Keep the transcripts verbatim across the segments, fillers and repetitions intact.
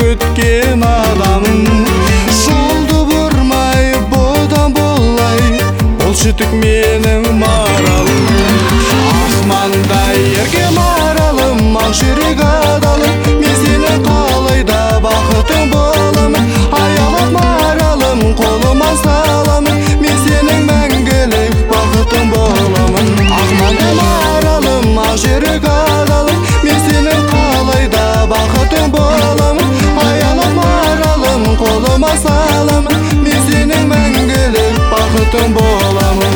күткен адамым. Жолды бұрмай бодан болай, ол шүтік менің маралым. Ақмандай ерге маралым, ақ жүрек адалым, мен сені қалайда бақытың боламын. Аялап маралым, қолыма саламын, мен сенің мәңгілік бақытың боламын. Ақмандай маралым, ақ жүрек адалым, мен сенің қалайда бақытың боламын. Аялап маралым, қолыма саламын, мен сенің мәңгілік бақытың боламын.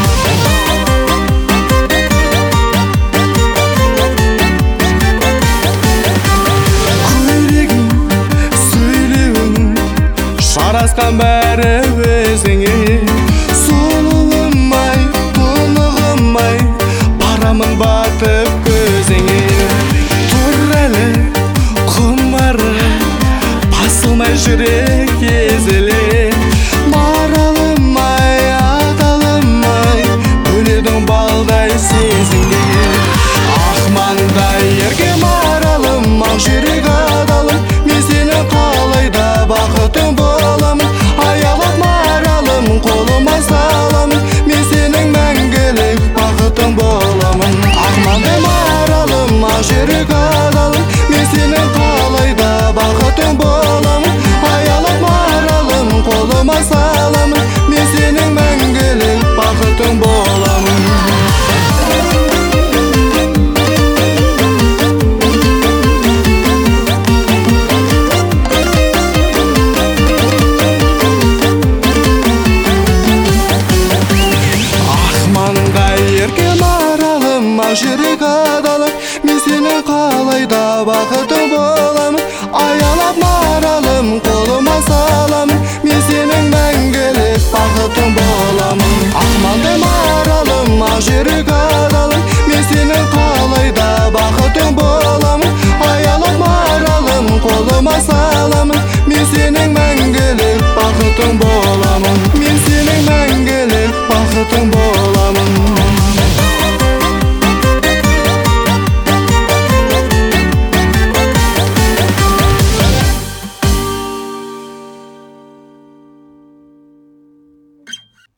Жарасқан бәрі өзіңе, сұлуым-ай, тұнығым-ай, барамын батып көзіңе. Тұр әлі құмары, басылмай жүрек езіле. Маралым-ай, адалым-ай, бөледің балдай сезімге. Ақмандай ерге маралым, ақ жүрек адалым, мен сені қалайда бақытың боламын. Аялап маралым, қолыма саламын, мен сенің мәңгілік бақытың боламын. Ақмандай маралым, ақ жүрек адалым, мен сенің қалайда бақытың боламын. Аялап маралым, қолыма саламын, мен сенің мәңгілік бақытың боламын. Жүрек адалым, мен сенің қалайда бақытың боламын. Аялап маралым, қолыма саламын, мен сенің мәңгілік бақытың боламын. Ақмандай маралым, ақ жүрек адалым, мен сенің қалайда бақытың боламын. Аялап маралым, қолыма саламын.